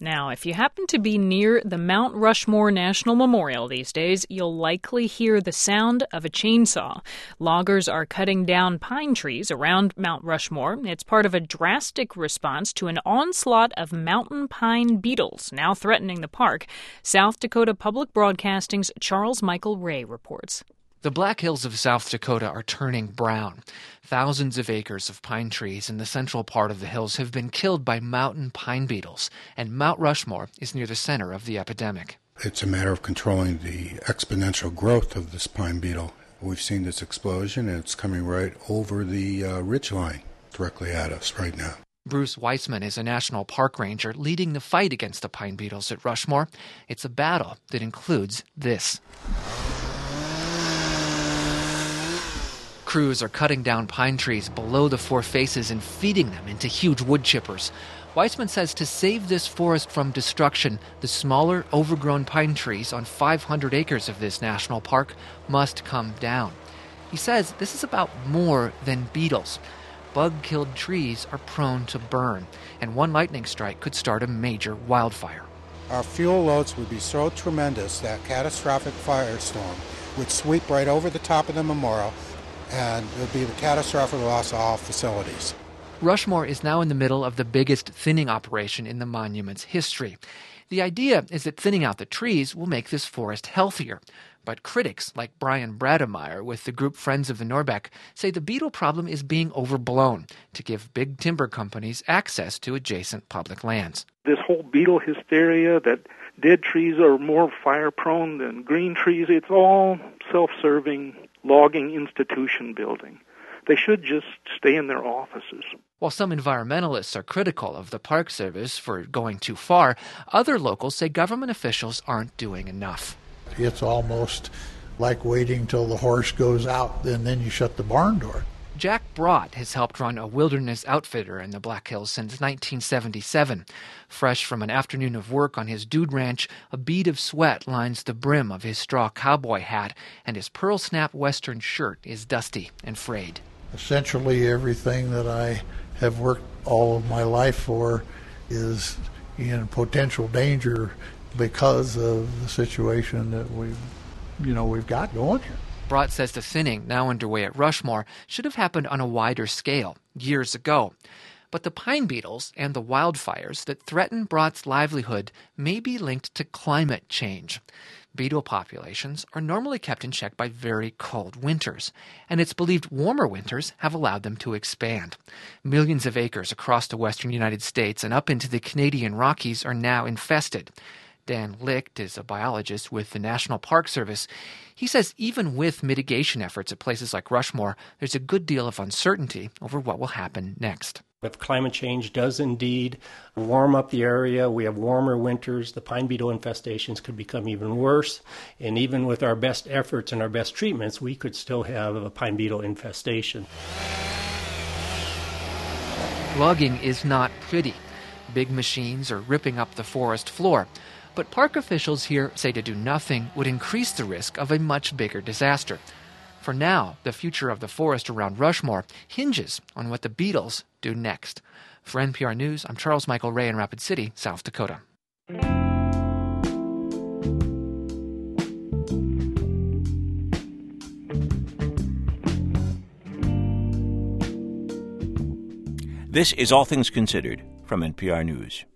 Now, if you happen to be near the Mount Rushmore National Memorial these days, you'll likely hear the sound of a chainsaw. Loggers are cutting down pine trees around Mount Rushmore. It's part of a drastic response to an onslaught of mountain pine beetles now threatening the park. South Dakota Public Broadcasting's Charles Michael Ray reports. The Black Hills of South Dakota are turning brown. Thousands of acres of pine trees in the central part of the hills have been killed by mountain pine beetles, and Mount Rushmore is near the center of the epidemic. It's a matter of controlling the exponential growth of this pine beetle. We've seen this explosion, and it's coming right over the ridgeline directly at us right now. Bruce Weissman is a national park ranger leading the fight against the pine beetles at Rushmore. It's a battle that includes this. Crews are cutting down pine trees below the four faces and feeding them into huge wood chippers. Weissman says to save this forest from destruction, the smaller, overgrown pine trees on 500 acres of this national park must come down. He says this is about more than beetles. Bug-killed trees are prone to burn, and one lightning strike could start a major wildfire. Our fuel loads would be so tremendous that catastrophic firestorm would sweep right over the top of the memorial, and it would be the catastrophic loss of all facilities. Rushmore is now in the middle of the biggest thinning operation in the monument's history. The idea is that thinning out the trees will make this forest healthier. But critics like Brian Brademeyer with the group Friends of the Norbeck say the beetle problem is being overblown to give big timber companies access to adjacent public lands. This whole beetle hysteria that dead trees are more fire-prone than green trees, it's all self-serving logging institution building. They should just stay in their offices. While some environmentalists are critical of the Park Service for going too far, other locals say government officials aren't doing enough. It's almost like waiting till the horse goes out, and then you shut the barn door. Jack Brott has helped run a wilderness outfitter in the Black Hills since 1977. Fresh from an afternoon of work on his dude ranch, a bead of sweat lines the brim of his straw cowboy hat, and his pearl snap western shirt is dusty and frayed. Essentially everything that I have worked all of my life for is in potential danger because of the situation that we've got going here. Brott says the thinning, now underway at Rushmore, should have happened on a wider scale years ago. But the pine beetles and the wildfires that threaten Brott's livelihood may be linked to climate change. Beetle populations are normally kept in check by very cold winters, and it's believed warmer winters have allowed them to expand. Millions of acres across the western United States and up into the Canadian Rockies are now infested. Dan Licht is a biologist with the National Park Service. He says even with mitigation efforts at places like Rushmore, there's a good deal of uncertainty over what will happen next. If climate change does indeed warm up the area, we have warmer winters, the pine beetle infestations could become even worse. And even with our best efforts and our best treatments, we could still have a pine beetle infestation. Logging is not pretty. Big machines are ripping up the forest floor. But park officials here say to do nothing would increase the risk of a much bigger disaster. For now, the future of the forest around Rushmore hinges on what the beetles do next. For NPR News, I'm Charles Michael Ray in Rapid City, South Dakota. This is All Things Considered from NPR News.